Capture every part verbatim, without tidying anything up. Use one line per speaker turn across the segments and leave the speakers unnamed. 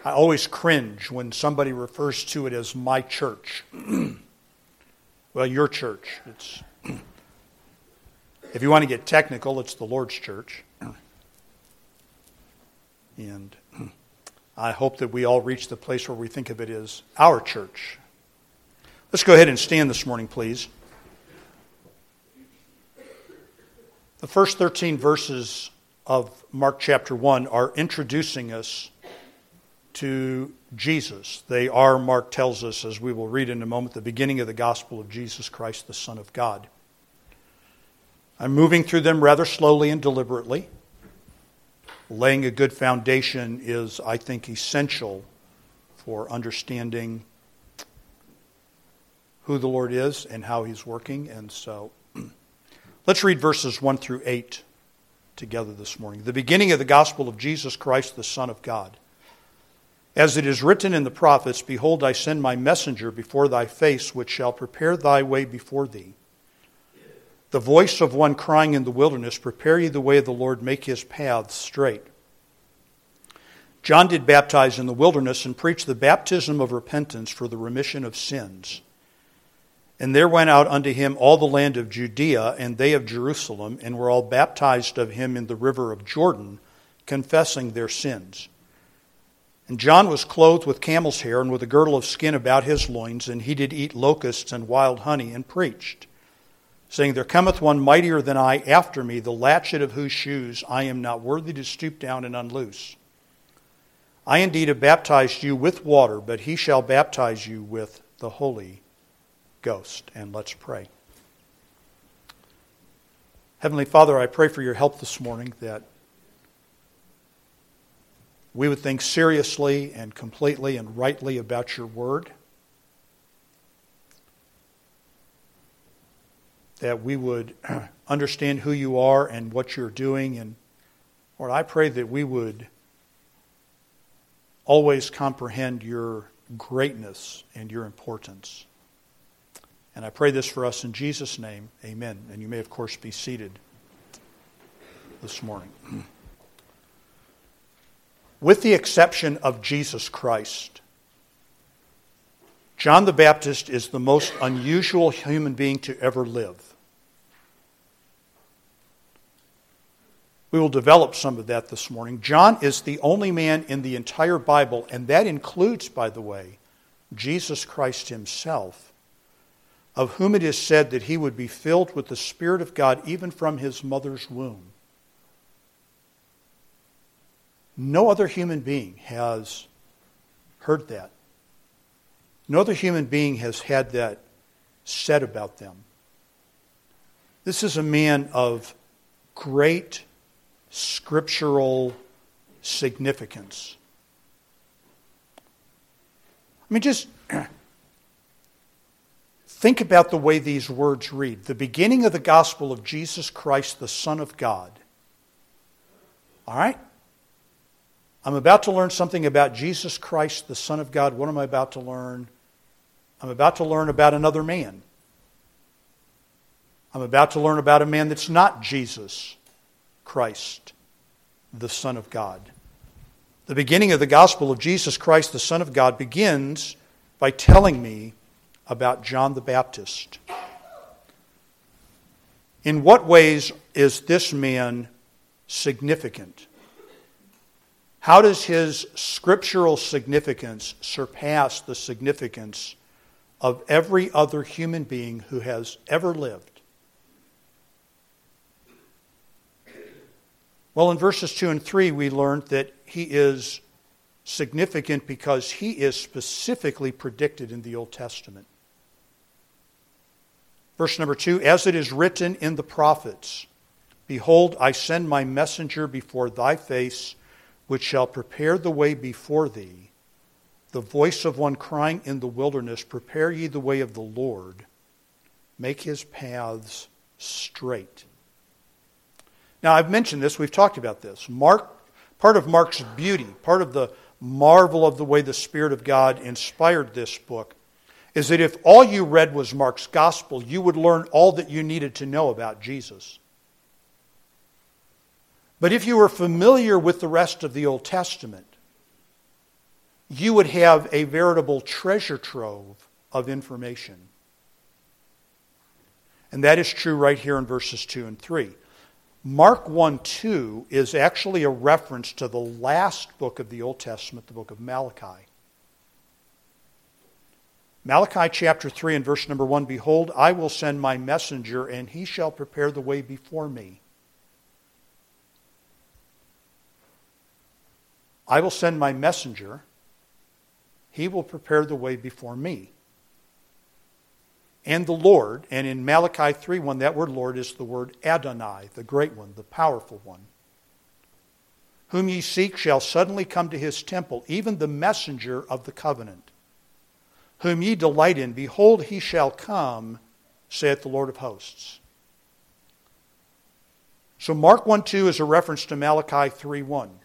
I always cringe when somebody refers to it as my church. Well, your church. It's if you want to get technical, it's the Lord's church. And I hope that we all reach the place where we think of it as our church. Let's go ahead and stand this morning, please. The first thirteen verses of Mark chapter one are introducing us to Jesus. They are, Mark tells us, as we will read in a moment, the beginning of the gospel of Jesus Christ, the Son of God. I'm moving through them rather slowly and deliberately. Laying a good foundation is, I think, essential for understanding who the Lord is and how He's working. And so, let's read verses one through eight together this morning. The beginning of the gospel of Jesus Christ, the Son of God. As it is written in the prophets, Behold, I send my messenger before thy face, which shall prepare thy way before thee. The voice of one crying in the wilderness, Prepare ye the way of the Lord, make his paths straight. John did baptize in the wilderness and preach the baptism of repentance for the remission of sins. And there went out unto him all the land of Judea, and they of Jerusalem, and were all baptized of him in the river of Jordan, confessing their sins. And John was clothed with camel's hair, and with a girdle of skin about his loins, and he did eat locusts and wild honey, and preached, saying, There cometh one mightier than I after me, the latchet of whose shoes I am not worthy to stoop down and unloose. I indeed have baptized you with water, but he shall baptize you with the Holy Ghost. And let's pray. Heavenly Father, I pray for your help this morning, that we would think seriously and completely and rightly about your word. That we would understand who you are and what you're doing. And Lord, I pray that we would always comprehend your greatness and your importance. And I pray this for us in Jesus' name. Amen. And you may, of course, be seated this morning. With the exception of Jesus Christ, John the Baptist is the most unusual human being to ever live. We will develop some of that this morning. John is the only man in the entire Bible, and that includes, by the way, Jesus Christ himself, of whom it is said that he would be filled with the Spirit of God even from his mother's womb. No other human being has heard that. No other human being has had that said about them. This is a man of great scriptural significance. I mean, just think about the way these words read. The beginning of the gospel of Jesus Christ, the Son of God. All right? I'm about to learn something about Jesus Christ, the Son of God. What am I about to learn? I'm about to learn about another man. I'm about to learn about a man that's not Jesus Christ, the Son of God. The beginning of the gospel of Jesus Christ, the Son of God, begins by telling me about John the Baptist. In what ways is this man significant? How does his scriptural significance surpass the significance of every other human being who has ever lived? Well, in verses two and three, we learned that he is significant because he is specifically predicted in the Old Testament. Verse number two, as it is written in the prophets, Behold, I send my messenger before thy face, which shall prepare the way before thee. The voice of one crying in the wilderness, Prepare ye the way of the Lord, make his paths straight. Now, I've mentioned this, we've talked about this. Mark, part of Mark's beauty, part of the marvel of the way the Spirit of God inspired this book, is that if all you read was Mark's gospel, you would learn all that you needed to know about Jesus. But if you were familiar with the rest of the Old Testament, you would have a veritable treasure trove of information. And that is true right here in verses two and three. Mark one two is actually a reference to the last book of the Old Testament, the book of Malachi. Malachi chapter three and verse number one, "Behold, I will send my messenger, and he shall prepare the way before me." I will send my messenger, he will prepare the way before me. And the Lord, and in Malachi three one, that word Lord is the word Adonai, the great one, the powerful one. "Whom ye seek shall suddenly come to his temple, even the messenger of the covenant. Whom ye delight in, behold, he shall come, saith the Lord of hosts." So Mark one two is a reference to Malachi three one.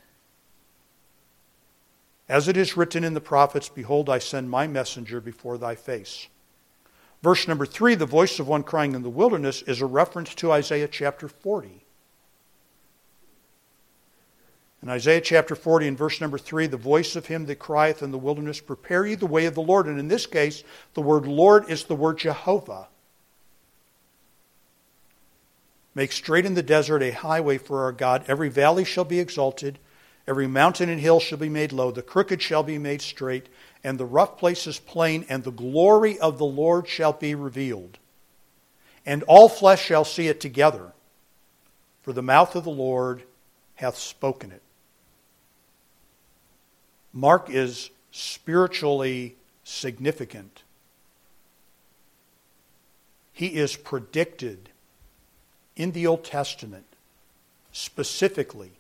"As it is written in the prophets, behold, I send my messenger before thy face." Verse number three, "The voice of one crying in the wilderness," is a reference to Isaiah chapter forty. In Isaiah chapter forty, in verse number three, "The voice of him that crieth in the wilderness, prepare ye the way of the Lord." And in this case, the word Lord is the word Jehovah. "Make straight in the desert a highway for our God. Every valley shall be exalted. Every mountain and hill shall be made low. The crooked shall be made straight, and the rough places plain. And the glory of the Lord shall be revealed. And all flesh shall see it together. For the mouth of the Lord hath spoken it." Mark is spiritually significant. He is predicted in the Old Testament specifically.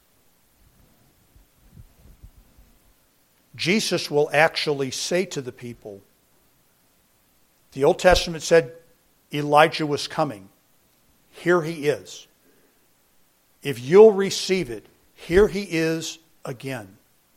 Jesus will actually say to the people, the Old Testament said Elijah was coming. Here he is. If you'll receive it, here he is again.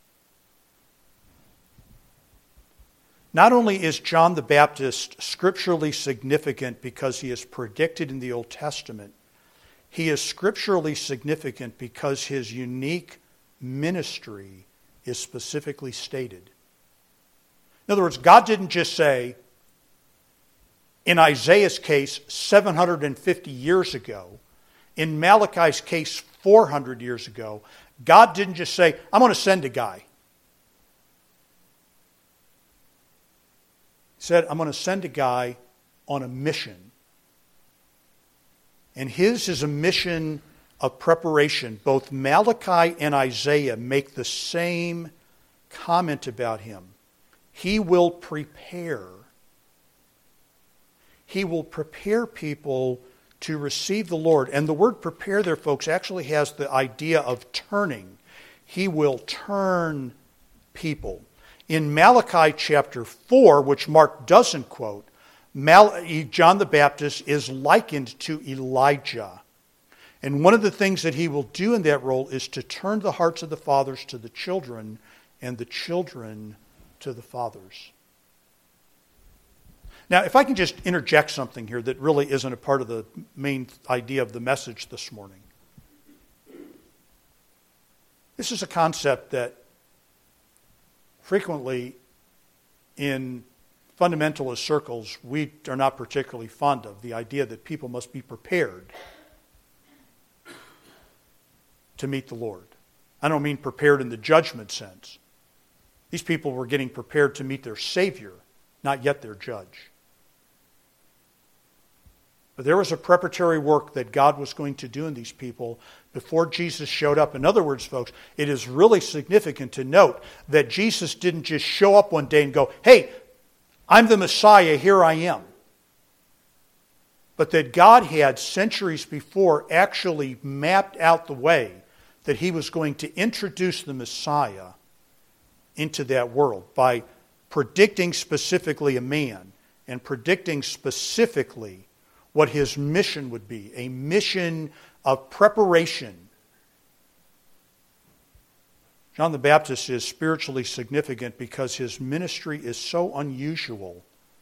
Not only is John the Baptist scripturally significant because he is predicted in the Old Testament, he is scripturally significant because his unique ministry is specifically stated. In other words, God didn't just say, in Isaiah's case, seven hundred fifty years ago, in Malachi's case, four hundred years ago, God didn't just say, "I'm going to send a guy." He said, "I'm going to send a guy on a mission." And his is a mission of preparation. Both Malachi and Isaiah make the same comment about him. He will prepare. He will prepare people to receive the Lord. And the word prepare there, folks, actually has the idea of turning. He will turn people. In Malachi chapter four, which Mark doesn't quote, Mal- John the Baptist is likened to Elijah. And one of the things that he will do in that role is to turn the hearts of the fathers to the children and the children to the fathers. Now, if I can just interject something here that really isn't a part of the main idea of the message this morning. This is a concept that frequently in fundamentalist circles we are not particularly fond of, the idea that people must be prepared to meet the Lord. I don't mean prepared in the judgment sense. These people were getting prepared to meet their Savior, not yet their judge. But there was a preparatory work that God was going to do in these people before Jesus showed up. In other words, folks, it is really significant to note that Jesus didn't just show up one day and go, "Hey, I'm the Messiah, here I am." But that God had centuries before actually mapped out the way that he was going to introduce the Messiah into that world by predicting specifically a man and predicting specifically what his mission would be, a mission of preparation. John the Baptist is spiritually significant because his ministry is so unusual.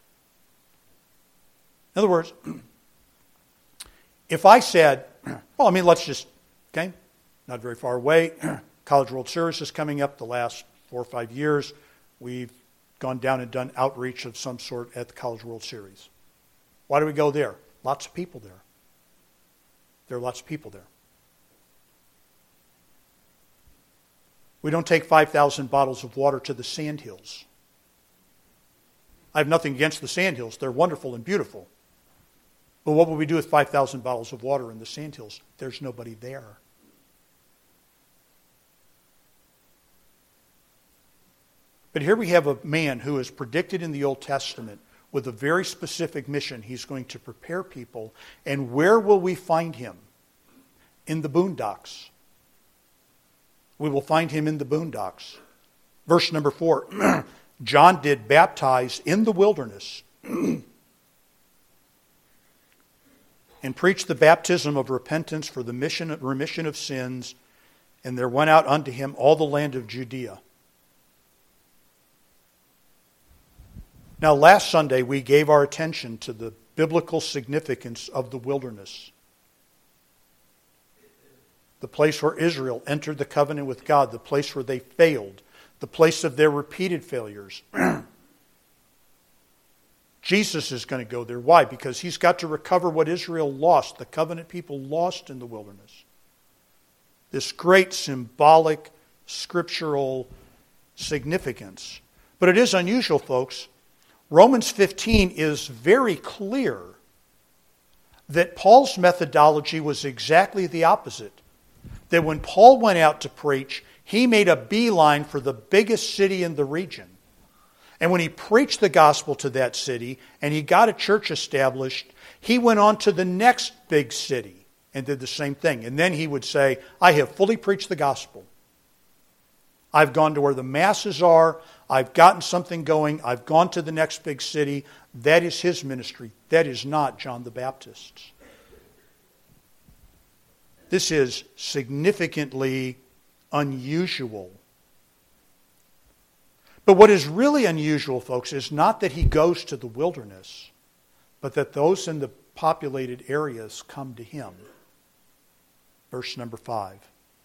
In other words, if I said, well, I mean, let's just, okay, not very far away, College World Series is coming up the last four or five years. we've gone down and done outreach of some sort at the College World Series. Why do we go there? Lots of people there. There are lots of people there. We don't take five thousand bottles of water to the Sandhills. I have nothing against the Sandhills. They're wonderful and beautiful. But what would we do with five thousand bottles of water in the Sandhills? There's nobody there. But here we have a man who is predicted in the Old Testament with a very specific mission. He's going to prepare people. And where will we find him? In the boondocks. We will find him in the boondocks. Verse number four. John did baptize in the wilderness and preached the baptism of repentance for the mission, remission of sins. And there went out unto him all the land of Judea. Now, last Sunday, we gave our attention to the biblical significance of the wilderness. The place where Israel entered the covenant with God, the place where they failed, the place of their repeated failures. Jesus is going to go there. Why? Because he's got to recover what Israel lost, the covenant people lost in the wilderness. This great symbolic, scriptural significance. But it is unusual, folks. Romans fifteen is very clear that Paul's methodology was exactly the opposite. That when Paul went out to preach, he made a beeline for the biggest city in the region. And when he preached the gospel to that city and he got a church established, he went on to the next big city and did the same thing. And then he would say, I have fully preached the gospel. I've gone to where the masses are. I've gotten something going. I've gone to the next big city. That is his ministry. That is not John the Baptist's. This is significantly unusual. But what is really unusual, folks, is not that he goes to the wilderness, but that those in the populated areas come to him. Verse number five.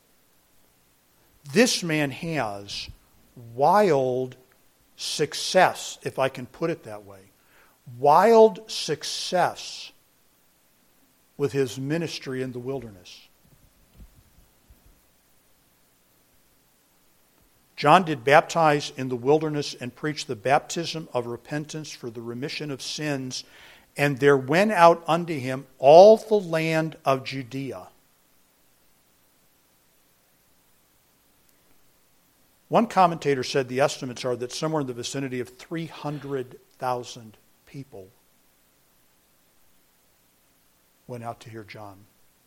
This man has wild success, if I can put it that way. Wild success with his ministry in the wilderness. John did baptize in the wilderness and preach the baptism of repentance for the remission of sins. And there went out unto him all the land of Judea. One commentator said the estimates are that somewhere in the vicinity of three hundred thousand people went out to hear John.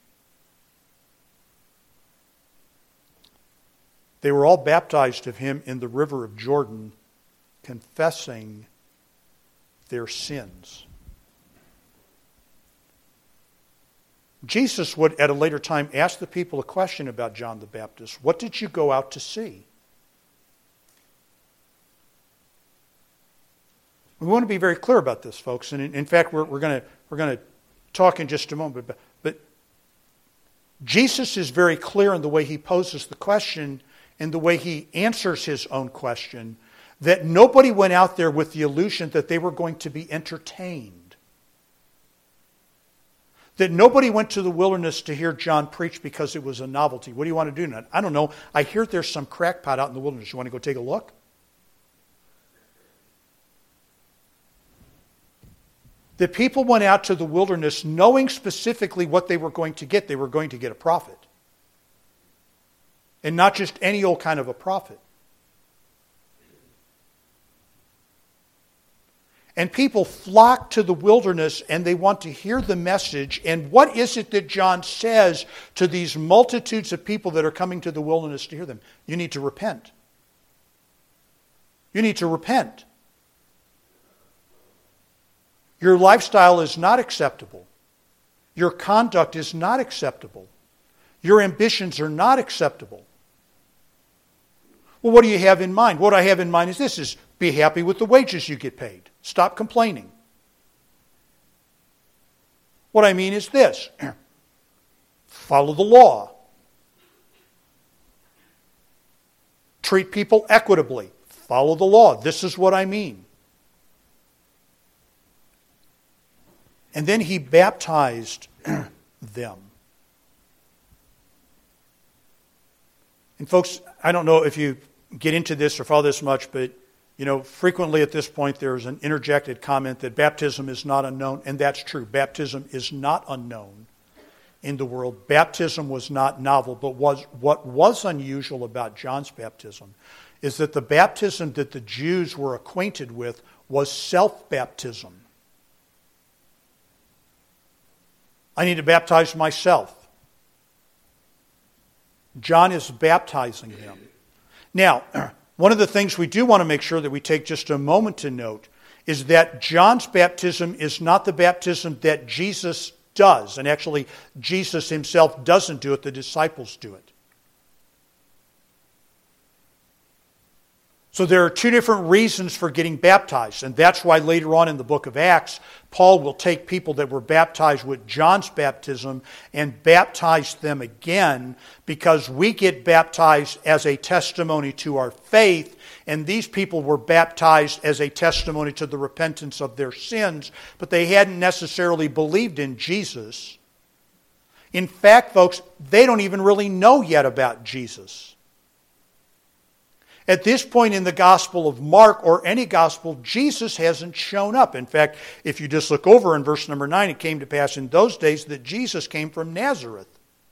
They were all baptized of him in the river of Jordan, confessing their sins. Jesus would, at a later time, ask the people a question about John the Baptist. What did you go out to see? We want to be very clear about this, folks. And in, in fact, we're, we're going to we're going to talk in just a moment. But, but Jesus is very clear in the way he poses the question and the way he answers his own question, that nobody went out there with the illusion that they were going to be entertained. That nobody went to the wilderness to hear John preach because it was a novelty. What do you want to do now? I don't know. I hear there's some crackpot out in the wilderness. You want to go take a look? The people went out to the wilderness knowing specifically what they were going to get. They were going to get a prophet. And not just any old kind of a prophet. And people flock to the wilderness and they want to hear the message. And what is it that John says to these multitudes of people that are coming to the wilderness to hear them? You need to repent. You need to repent. Your lifestyle is not acceptable. Your conduct is not acceptable. Your ambitions are not acceptable. Well, what do you have in mind? What I have in mind is this, is be happy with the wages you get paid. Stop complaining. What I mean is this, follow the law. Treat people equitably. Follow the law. This is what I mean. And then he baptized them. And folks, I don't know if you get into this or follow this much, but you know, frequently at this point there's an interjected comment that baptism is not unknown, and that's true. Baptism is not unknown in the world. Baptism was not novel, but was what was unusual about John's baptism is that the baptism that the Jews were acquainted with was self-baptism. I need to baptize myself. John is baptizing them. Now, one of the things we do want to make sure that we take just a moment to note is that John's baptism is not the baptism that Jesus does. And actually, Jesus himself doesn't do it, the disciples do it. So there are two different reasons for getting baptized, and that's why later on in the book of Acts, Paul will take people that were baptized with John's baptism and baptize them again, because we get baptized as a testimony to our faith, and these people were baptized as a testimony to the repentance of their sins, but they hadn't necessarily believed in Jesus. In fact, folks, they don't even really know yet about Jesus. At this point in the Gospel of Mark, or any Gospel, Jesus hasn't shown up. In fact, if you just look over in verse number nine, it came to pass in those days that Jesus came from Nazareth.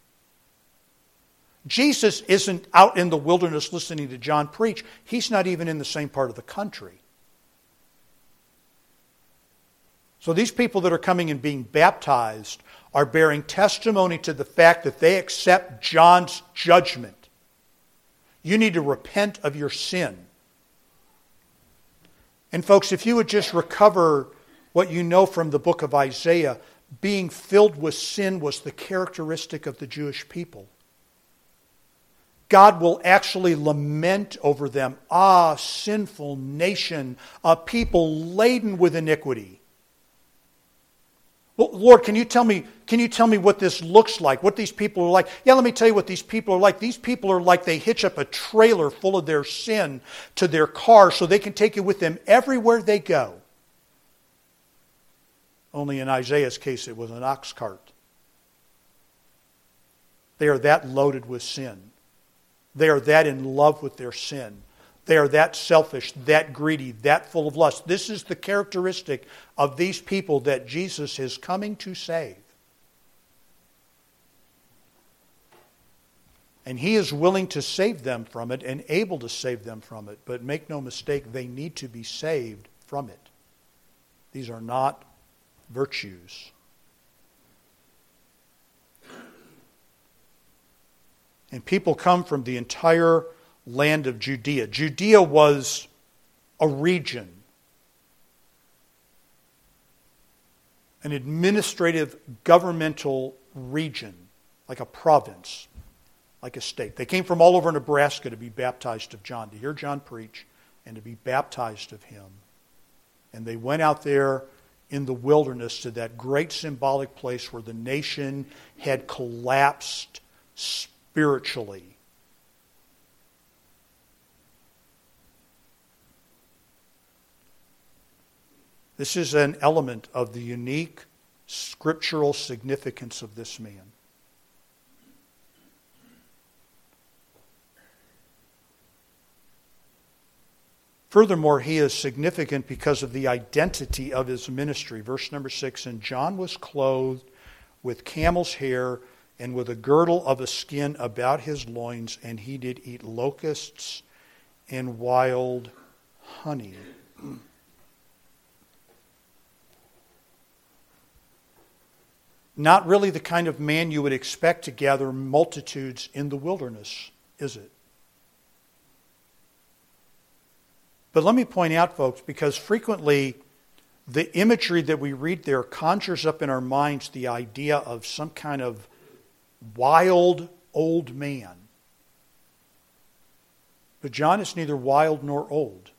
Jesus isn't out in the wilderness listening to John preach. He's not even in the same part of the country. So these people that are coming and being baptized are bearing testimony to the fact that they accept John's judgment. You need to repent of your sin. And folks, if you would just recover what you know from the book of Isaiah, being filled with sin was the characteristic of the Jewish people. God will actually lament over them. Ah, sinful nation, a people laden with iniquity. Well, Lord, can you tell me, can you tell me what this looks like? What these people are like? Yeah, let me tell you what these people are like. These people are like they hitch up a trailer full of their sin to their car so they can take it with them everywhere they go. Only in Isaiah's case, it was an ox cart. They are that loaded with sin. They are that in love with their sin. They are that selfish, that greedy, that full of lust. This is the characteristic of these people that Jesus is coming to save. And he is willing to save them from it and able to save them from it. But make no mistake, they need to be saved from it. These are not virtues. And people come from the entire land of Judea. Judea was a region, an administrative, governmental region, like a province, like a state. They came from all over Nebraska to be baptized of John, to hear John preach and to be baptized of him. And they went out there in the wilderness to that great symbolic place where the nation had collapsed spiritually. This is an element of the unique scriptural significance of this man. Furthermore, he is significant because of the identity of his ministry. Verse number six, and John was clothed with camel's hair and with a girdle of a skin about his loins, and he did eat locusts and wild honey. Not really the kind of man you would expect to gather multitudes in the wilderness, is it? But let me point out, folks, because frequently the imagery that we read there conjures up in our minds the idea of some kind of wild old man. But John is neither wild nor old.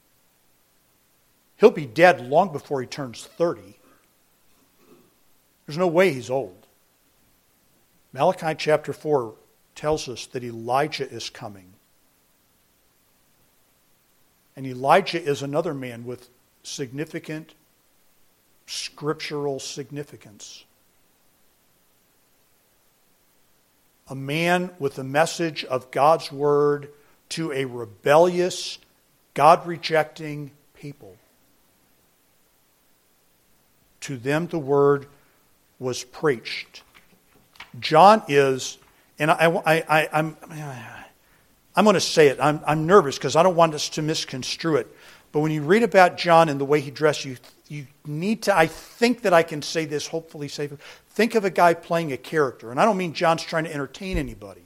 He'll be dead long before he turns thirty. There's no way he's old. Malachi chapter four tells us that Elijah is coming. And Elijah is another man with significant scriptural significance. A man with the message of God's word to a rebellious, God-rejecting people. To them the word was preached. John is, and I, I, I, I'm, I'm going to say it. I'm, I'm nervous because I don't want us to misconstrue it. But when you read about John and the way he dressed, you you need to, I think that I can say this hopefully safely. Think of a guy playing a character. And I don't mean John's trying to entertain anybody.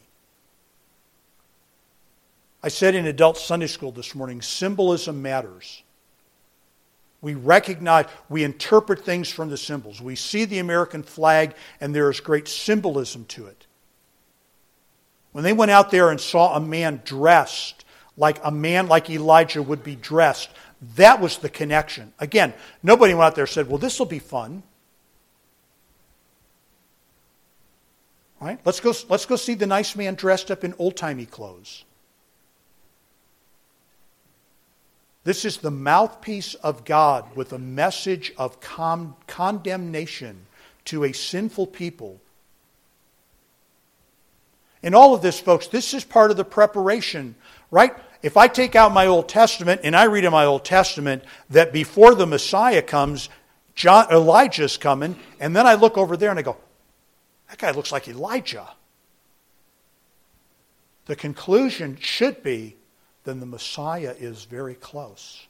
I said in adult Sunday school this morning, symbolism matters. We recognize, we interpret things from the symbols. We see the American flag and there is great symbolism to it. When they went out there and saw a man dressed like a man like Elijah would be dressed, that was the connection. Again, nobody went out there and said, well, this will be fun. Right? Let's go, let's go see the nice man dressed up in old-timey clothes. This is the mouthpiece of God with a message of con- condemnation to a sinful people. And all of this, folks, this is part of the preparation, right? If I take out my Old Testament and I read in my Old Testament that before the Messiah comes, John, Elijah's coming, and then I look over there and I go, that guy looks like Elijah. The conclusion should be, then the Messiah is very close.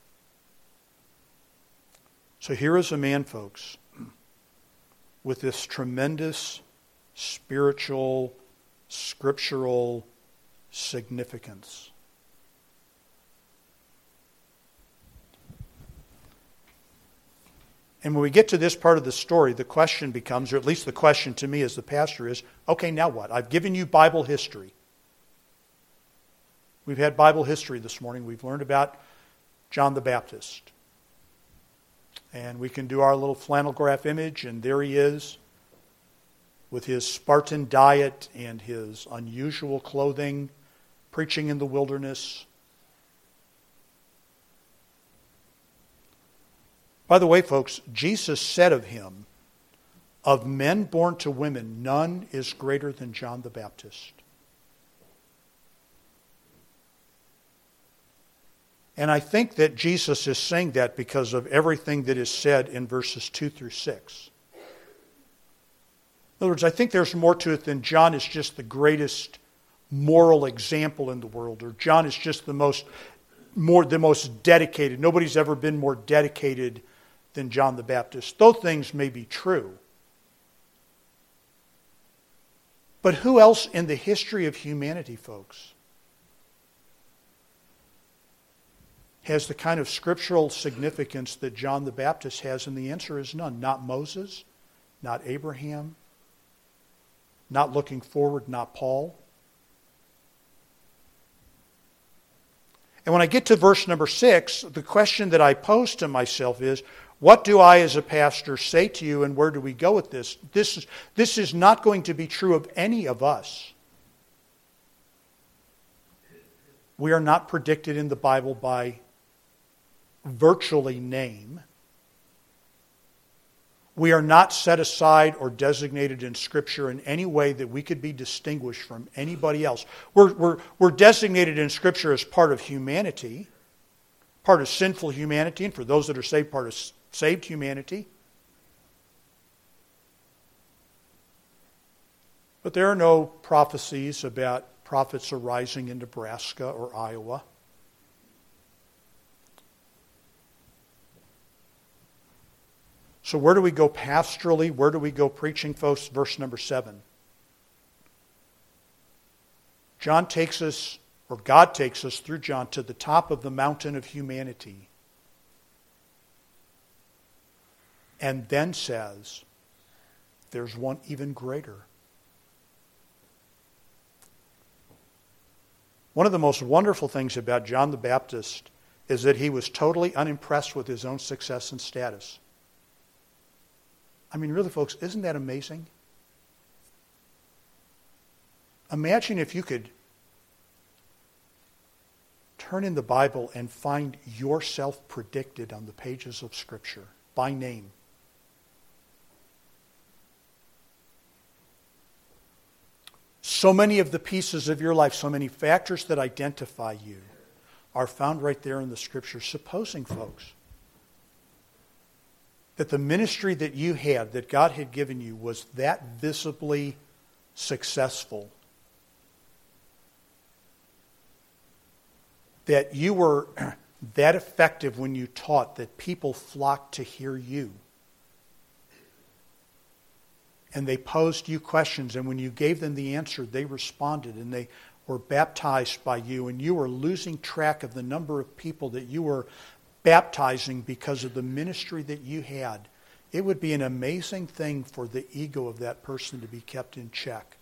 So here is a man, folks, with this tremendous spiritual, scriptural significance. And when we get to this part of the story, the question becomes, or at least the question to me as the pastor is, okay, now what? I've given you Bible history. We've had Bible history this morning. We've learned about John the Baptist. And we can do our little flannel graph image, and there he is with his Spartan diet and his unusual clothing, preaching in the wilderness. By the way, folks, Jesus said of him, of men born to women, none is greater than John the Baptist. And I think that Jesus is saying that because of everything that is said in verses two through six. In other words, I think there's more to it than John is just the greatest moral example in the world, or John is just the most, more, the most dedicated. Nobody's ever been more dedicated than John the Baptist. Those things may be true. But who else in the history of humanity, folks, has the kind of scriptural significance that John the Baptist has? And the answer is none. Not Moses, not Abraham, not looking forward, not Paul. And when I get to verse number six, the question that I pose to myself is, what do I as a pastor say to you, and where do we go with this? This is, this is not going to be true of any of us. We are not predicted in the Bible by virtually name. We are not set aside or designated in Scripture in any way that we could be distinguished from anybody else. We're, we're, we're designated in Scripture as part of humanity, part of sinful humanity, and for those that are saved, part of saved humanity. But there are no prophecies about prophets arising in Nebraska or Iowa. So where do we go pastorally? Where do we go preaching, folks? Verse number seven. John takes us, or God takes us through John to the top of the mountain of humanity. And then says, there's one even greater. One of the most wonderful things about John the Baptist is that he was totally unimpressed with his own success and status. I mean, really, folks, isn't that amazing? Imagine if you could turn in the Bible and find yourself predicted on the pages of Scripture by name. So many of the pieces of your life, so many factors that identify you are found right there in the Scripture. Supposing, folks, that the ministry that you had, that God had given you, was that visibly successful, that you were that effective when you taught that people flocked to hear you. And they posed you questions, and when you gave them the answer, they responded, and they were baptized by you, and you were losing track of the number of people that you were baptizing because of the ministry that you had. It would be an amazing thing for the ego of that person to be kept in check.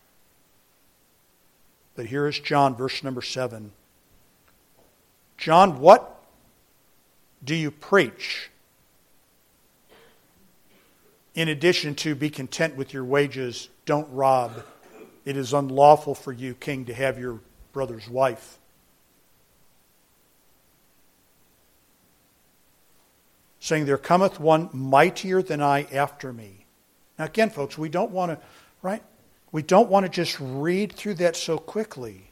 But here is John, verse number seven. John, what do you preach? In addition to be content with your wages, don't rob. It is unlawful for you, king, to have your brother's wife. Saying, there cometh one mightier than I after me. Now again, folks, we don't want to, right? We don't want to just read through that so quickly.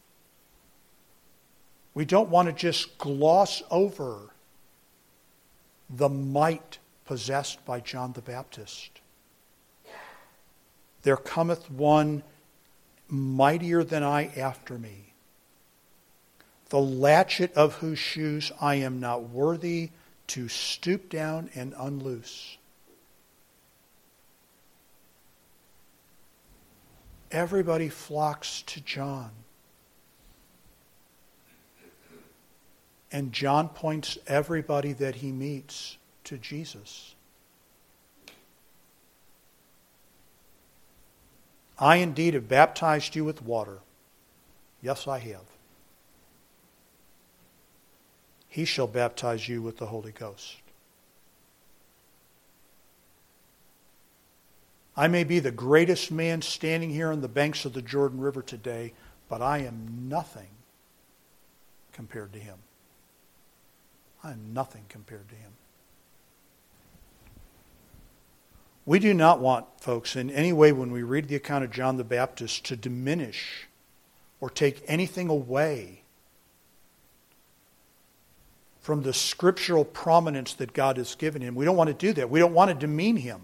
We don't want to just gloss over the might possessed by John the Baptist. There cometh one mightier than I after me, the latchet of whose shoes I am not worthy to stoop down and unloose. Everybody flocks to John. And John points everybody that he meets to Jesus. I indeed have baptized you with water. Yes, I have. He shall baptize you with the Holy Ghost. I may be the greatest man standing here on the banks of the Jordan River today, but I am nothing compared to him. I am nothing compared to him. We do not want, folks, in any way when we read the account of John the Baptist to diminish or take anything away from the scriptural prominence that God has given him. We don't want to do that. We don't want to demean him.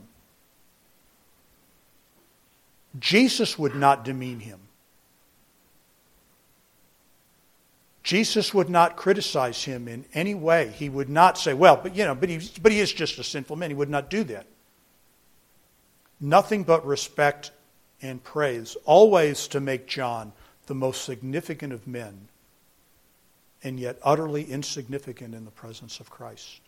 Jesus would not demean him. Jesus would not criticize him in any way. He would not say, well, but you know, but he, but he is just a sinful man. He would not do that. Nothing but respect and praise, always to make John the most significant of men, and yet utterly insignificant in the presence of Christ.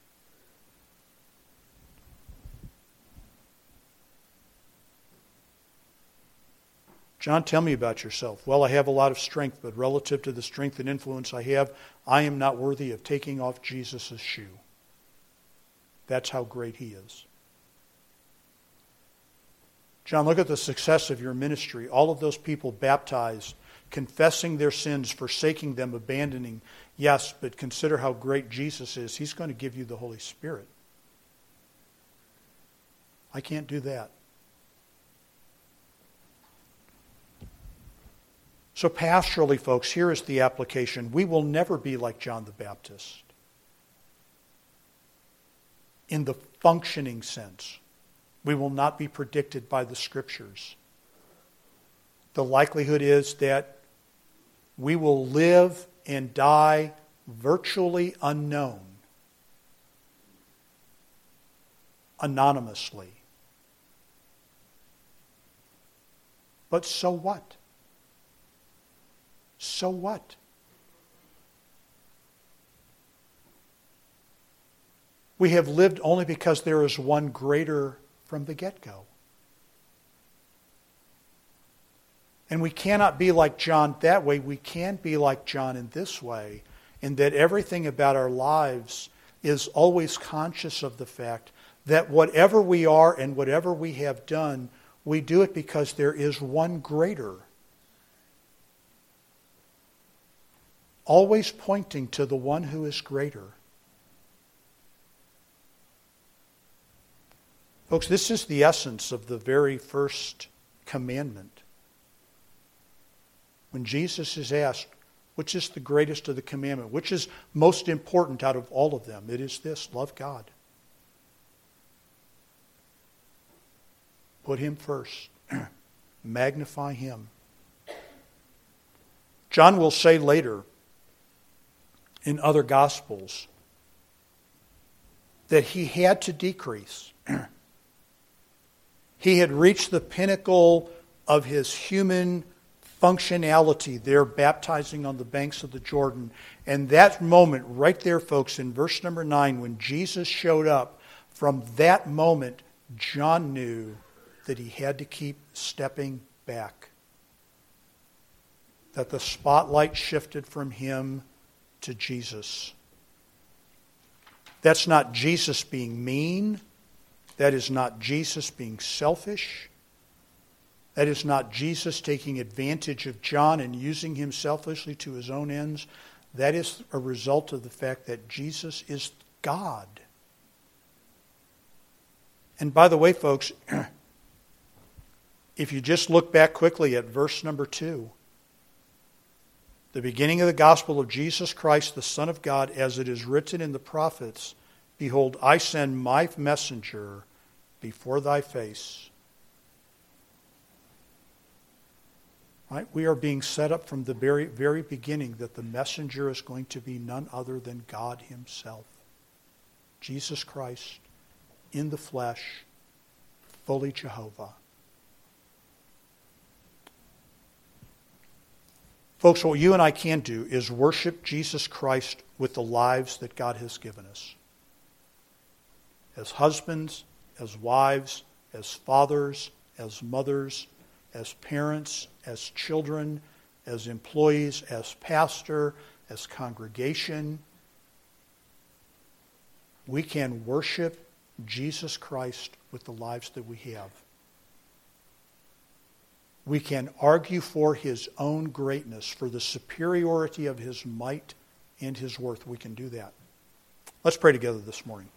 John, tell me about yourself. Well, I have a lot of strength, but relative to the strength and influence I have, I am not worthy of taking off Jesus' shoe. That's how great he is. John, look at the success of your ministry. All of those people baptized, confessing their sins, forsaking them, abandoning. Yes, but consider how great Jesus is. He's going to give you the Holy Spirit. I can't do that. So pastorally, folks, here is the application. We will never be like John the Baptist in the functioning sense. We will not be predicted by the Scriptures. The likelihood is that we will live and die virtually unknown, anonymously. But so what? So what? We have lived only because there is one greater from the get-go. And we cannot be like John that way. We can be like John in this way, in that everything about our lives is always conscious of the fact that whatever we are and whatever we have done, we do it because there is one greater. always pointing to the one who is greater. Folks, this is the essence of the very first commandment. When Jesus is asked, which is the greatest of the commandment? Which is most important out of all of them? It is this: love God. Put Him first. Magnify Him. John will say later in other Gospels that He had to decrease. He had reached the pinnacle of His human functionality there, baptizing on the banks of the Jordan. And that moment right there, folks, in verse number nine, when Jesus showed up, from that moment, John knew that he had to keep stepping back. That the spotlight shifted from him to Jesus. That's not Jesus being mean. That is not Jesus being selfish. That is not Jesus taking advantage of John and using him selfishly to his own ends. That is a result of the fact that Jesus is God. And by the way, folks, if you just look back quickly at verse number two, the beginning of the gospel of Jesus Christ, the Son of God, as it is written in the prophets, behold, I send my messenger before thy face. Right? We are being set up from the very, very beginning that the messenger is going to be none other than God Himself. Jesus Christ in the flesh, fully Jehovah. Folks, what you and I can do is worship Jesus Christ with the lives that God has given us. As husbands, as wives, as fathers, as mothers, as parents, as children, as employees, as pastor, as congregation. We can worship Jesus Christ with the lives that we have. We can argue for His own greatness, for the superiority of His might and His worth. We can do that. Let's pray together this morning.